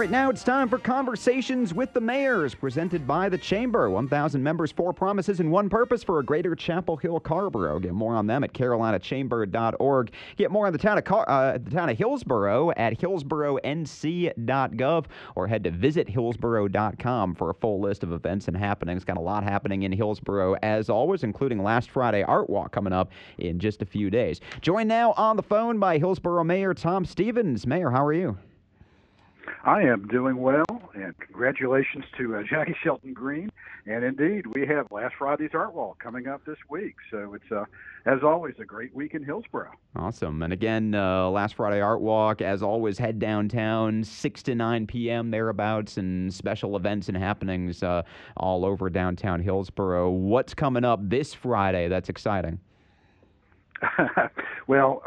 Right now, it's time for Conversations with the Mayors, presented by the Chamber. 1,000 members, 4 promises, and 1 purpose for a greater Chapel Hill Carrboro. Get more on them at carolinachamber.org. Get more on the town of Hillsboro at hillsboronc.gov, or head to visithillsboro.com for a full list of events and happenings. Got a lot happening in Hillsboro, as always, including last Friday Art Walk coming up in just a few days. Joined now on the phone by Hillsboro Mayor Tom Stevens. Mayor, how are you? I am doing well, and congratulations to Jackie Shelton Green. And indeed, we have last Friday's Art Walk coming up this week. So it's, as always, a great week in Hillsboro. Awesome. And again, last Friday Art Walk, as always, head downtown, 6 to 9 p.m. thereabouts, and special events and happenings all over downtown Hillsboro. What's coming up this Friday that's exciting? Well,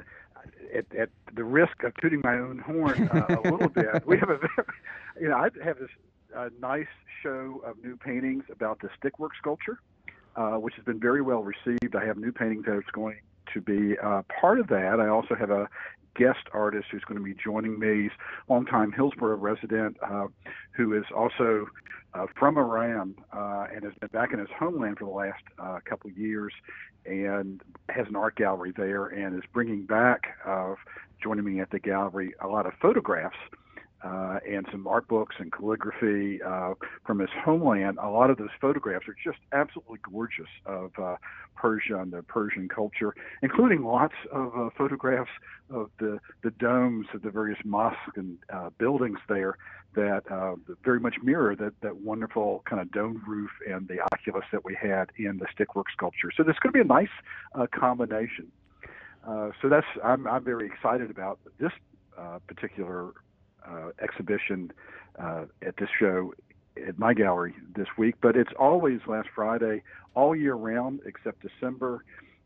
at the risk of tooting my own horn a little bit, we have I have this nice show of new paintings about the stickwork sculpture, which has been very well received. I have new paintings that is going to be part of that. I also have a guest artist who's going to be joining me. He's a longtime Hillsboro resident who is also from Iran and has been back in his homeland for the last couple of years and has an art gallery there and is bringing back, joining me at the gallery, a lot of photographs and some art books and calligraphy from his homeland. A lot of those photographs are just absolutely gorgeous of Persia and the Persian culture, including lots of photographs of the domes of the various mosques and buildings there that very much mirror that wonderful kind of dome roof and the oculus that we had in the stickwork sculpture. So there's going to be a nice combination. So I'm very excited about this particular exhibition at this show at my gallery this week, but it's always last Friday all year round except December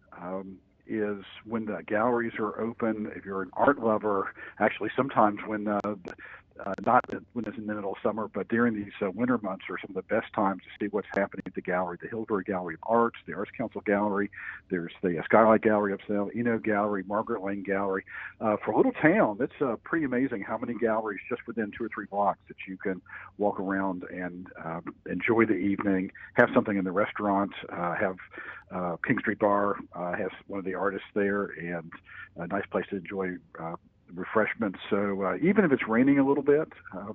is when the galleries are open. If you're an art lover, actually sometimes when not when it's in the middle of summer, but during these winter months are some of the best times to see what's happening at the gallery. The Hillsboro Gallery of Arts, the Arts Council Gallery, there's the Skylight Gallery upstate, Eno Gallery, Margaret Lane Gallery. For a little town, it's pretty amazing how many galleries just within 2 or 3 blocks that you can walk around and enjoy the evening, have something in the restaurant, have King Street Bar has one of the artists there, and a nice place to enjoy refreshments. So even if it's raining a little bit,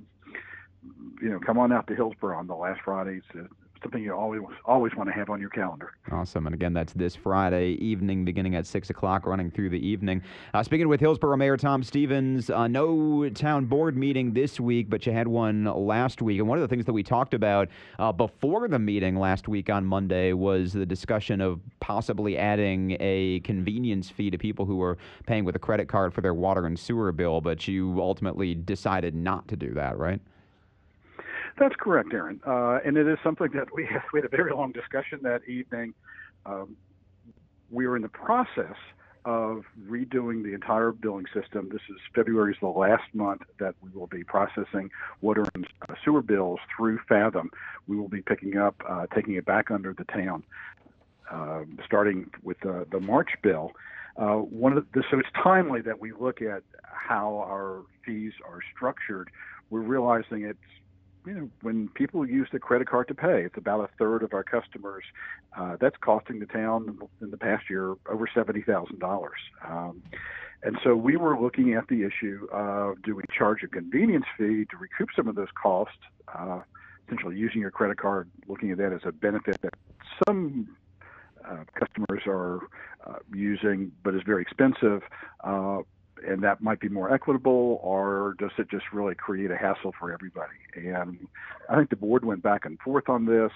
come on out to Hillsboro on the last Fridays. Something you always want to have on your calendar. Awesome. And again, that's this Friday evening, beginning at 6 o'clock, running through the evening. Speaking with Hillsboro Mayor Tom Stevens, no town board meeting this week, but you had one last week. And one of the things that we talked about before the meeting last week on Monday was the discussion of possibly adding a convenience fee to people who are paying with a credit card for their water and sewer bill, but you ultimately decided not to do that, right? That's correct, Aaron. And it is something that we had a very long discussion that evening. We are in the process of redoing the entire billing system. This is February is the last month that we will be processing water and sewer bills through Fathom. We will be taking it back under the town, starting with the March bill. So it's timely that we look at how our fees are structured. We're realizing it's, when people use the credit card to pay, it's about a third of our customers. That's costing the town in the past year over $70,000. And so we were looking at the issue of, do we charge a convenience fee to recoup some of those costs, essentially using your credit card, looking at that as a benefit that some customers are using, but is very expensive, and that might be more equitable, or does it just really create a hassle for everybody? And I think the board went back and forth on this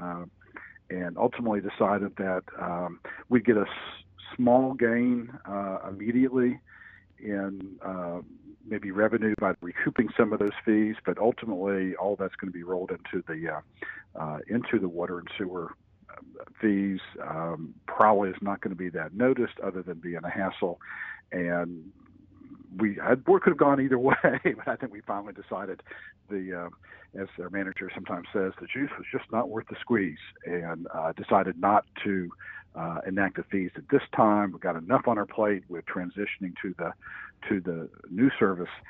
and ultimately decided that we'd get a small gain immediately in maybe revenue by recouping some of those fees, but ultimately all that's going to be rolled into the water and sewer fees. Probably is not going to be that noticed other than being a hassle. And board could have gone either way, but I think we finally decided as our manager sometimes says, the juice was just not worth the squeeze, and decided not to enact the fees at this time. We've got enough on our plate with transitioning to the new service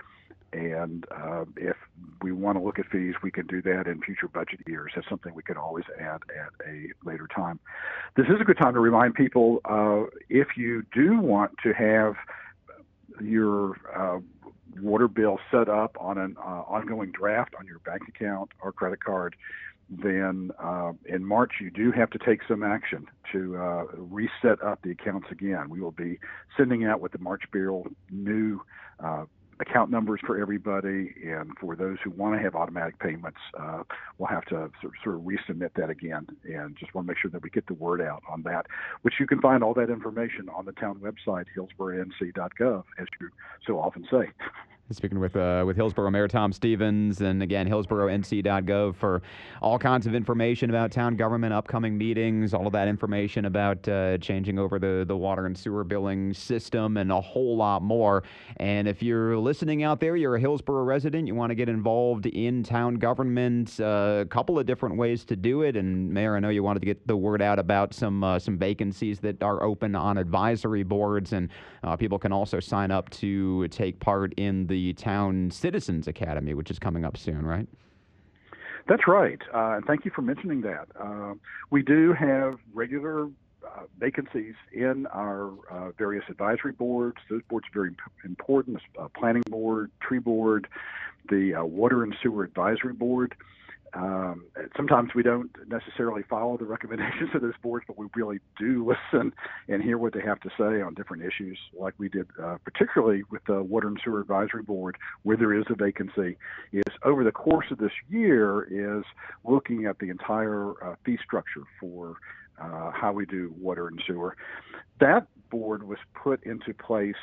And if we want to look at fees, we can do that in future budget years. That's something we can always add at a later time. This is a good time to remind people, if you do want to have your water bill set up on an ongoing draft on your bank account or credit card, then in March you do have to take some action to reset up the accounts again. We will be sending out with the March bill new account numbers for everybody, and for those who want to have automatic payments, we'll have to sort of resubmit that again, and just want to make sure that we get the word out on that, which you can find all that information on the town website, hillsboronc.gov, as you so often say. Speaking with Hillsborough Mayor Tom Stevens, and again, hillsboronc.gov for all kinds of information about town government, upcoming meetings, all of that information about changing over the water and sewer billing system, and a whole lot more. And if you're listening out there, you're a Hillsborough resident, you want to get involved in town government, a couple of different ways to do it. And Mayor, I know you wanted to get the word out about some vacancies that are open on advisory boards, and people can also sign up to take part in the Town Citizens Academy, which is coming up soon, right? That's right. And thank you for mentioning that. We do have regular vacancies in our various advisory boards. Those boards are very important. The Planning Board, Tree Board, the Water and Sewer Advisory Board. Sometimes we don't necessarily follow the recommendations of those boards, but we really do listen and hear what they have to say on different issues, like we did particularly with the Water and Sewer Advisory Board, where there is a vacancy, is over the course of this year is looking at the entire fee structure for how we do water and sewer. That board was put into place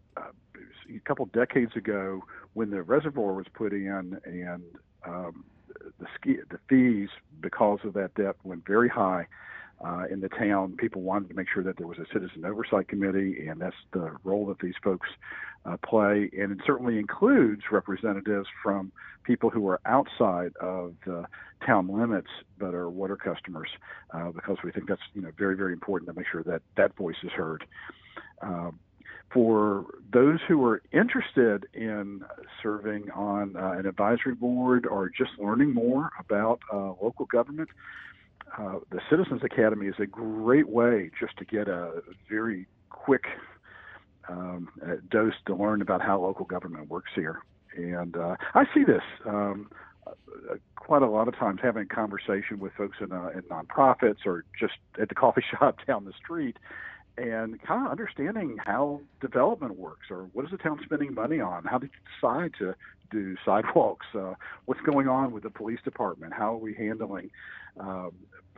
a couple decades ago when the reservoir was put in, and the fees, because of that depth, went very high in the town. People wanted to make sure that there was a citizen oversight committee, and that's the role that these folks play. And it certainly includes representatives from people who are outside of the town limits but are water customers, because we think that's very, very important to make sure that that voice is heard. For those who are interested in serving on an advisory board or just learning more about local government, the Citizens Academy is a great way just to get a very quick dose to learn about how local government works here. And I see this quite a lot of times, having a conversation with folks in nonprofits or just at the coffee shop down the street, and kind of understanding how development works, or what is the town spending money on? How did you decide to do sidewalks? What's going on with the police department? How are we handling our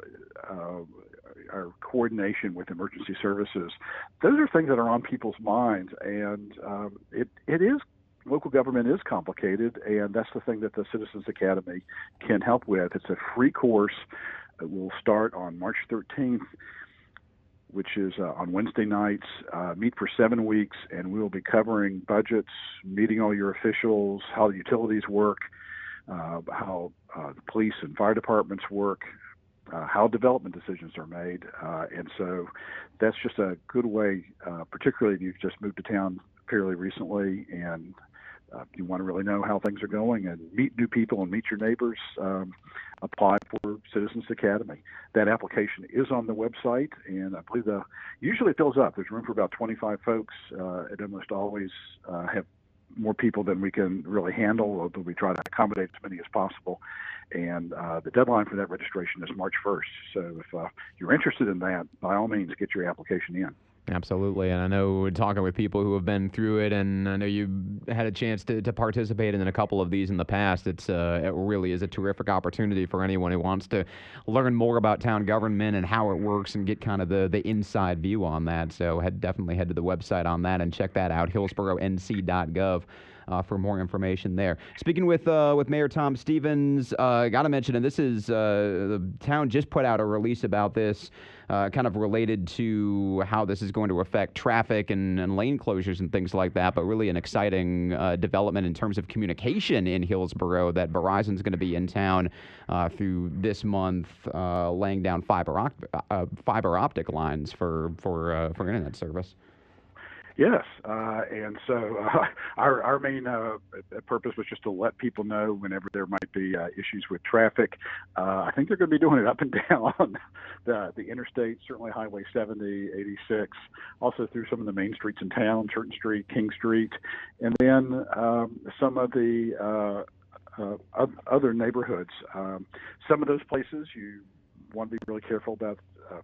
coordination with emergency services? Those are things that are on people's minds, and it is, local government is complicated, and that's the thing that the Citizens Academy can help with. It's a free course. It will start on March 13th. Which is on Wednesday nights, meet for 7 weeks, and we will be covering budgets, meeting all your officials, how the utilities work, how the police and fire departments work, how development decisions are made. And so that's just a good way, particularly if you've just moved to town fairly recently and you want to really know how things are going and meet new people and meet your neighbors, apply for Citizens Academy. That application is on the website, and I believe usually it fills up. There's room for about 25 folks. It almost always have more people than we can really handle, although we try to accommodate as many as possible. And the deadline for that registration is March 1st. So if you're interested in that, by all means, get your application in. Absolutely, and I know talking with people who have been through it, and I know you had a chance to participate in a couple of these in the past. It really is a terrific opportunity for anyone who wants to learn more about town government and how it works and get kind of the inside view on that. So definitely head to the website on that and check that out, hillsboronc.gov. For more information there. Speaking with Mayor Tom Stevens, got to mention, and this is the town just put out a release about this, kind of related to how this is going to affect traffic and lane closures and things like that, but really an exciting development in terms of communication in Hillsborough, that Verizon's going to be in town through this month, laying down fiber optic lines for internet service. Yes, and so our main purpose was just to let people know whenever there might be issues with traffic. I think they're going to be doing it up and down the interstate, certainly Highway 70, 86, also through some of the main streets in town, Churton Street, King Street, and then some of the other neighborhoods. Some of those places you want to be really careful about.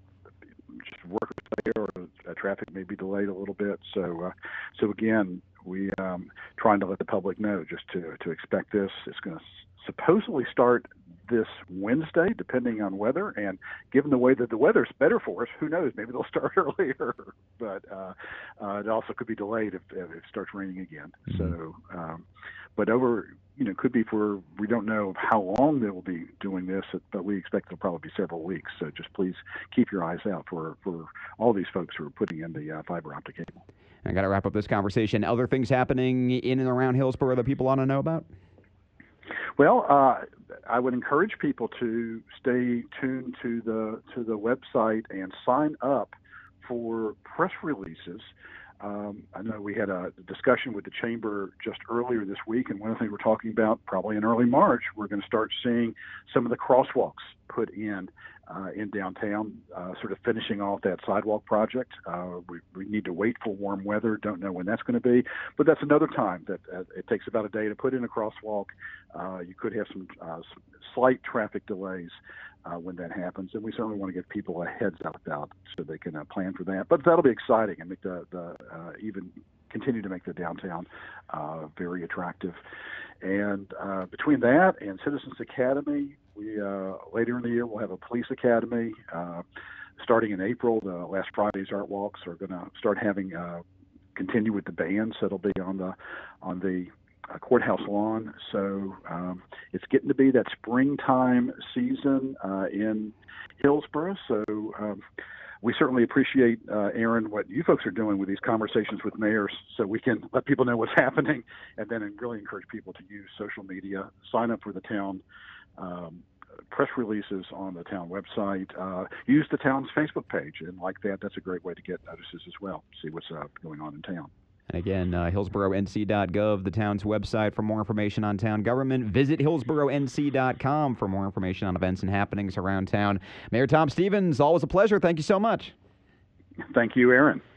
Just workers there, or traffic may be delayed a little bit. So again, we trying to let the public know just to expect this. It's going to supposedly start this Wednesday, depending on weather. And given the way that the weather's better for us, who knows? Maybe they'll start earlier. But it also could be delayed if it starts raining again. Mm-hmm. So, but could be we don't know how long they will be doing this, but we expect it'll probably be several weeks. So just please keep your eyes out for all these folks who are putting in the fiber optic cable. I got to wrap up this conversation. Other things happening in and around Hillsborough that people want to know about? Well, I would encourage people to stay tuned to the website and sign up for press releases. I know we had a discussion with the Chamber just earlier this week, and one of the things we're talking about probably in early March, we're going to start seeing some of the crosswalks put in downtown, sort of finishing off that sidewalk project. We need to wait for warm weather. Don't know when that's going to be, but that's another time that it takes about a day to put in a crosswalk. You could have some slight traffic delays when that happens, and we certainly want to give people a heads up about so they can plan for that. But that'll be exciting and make even continue to make the downtown very attractive. And between that and Citizens Academy, we later in the year we'll have a police academy. Starting in April, the last Friday's art walks are going to start having continue with the bands that'll be on the courthouse lawn. So it's getting to be that springtime season in Hillsborough. So we certainly appreciate, Aaron, what you folks are doing with these conversations with mayors so we can let people know what's happening, and then really encourage people to use social media, sign up for the town press releases on the town website, use the town's Facebook page, and like that, that's a great way to get notices as well, see what's going on in town. And again, hillsboroughNC.gov, the town's website for more information on town government. Visit hillsboroughNC.com for more information on events and happenings around town. Mayor Tom Stevens, always a pleasure. Thank you so much. Thank you, Aaron.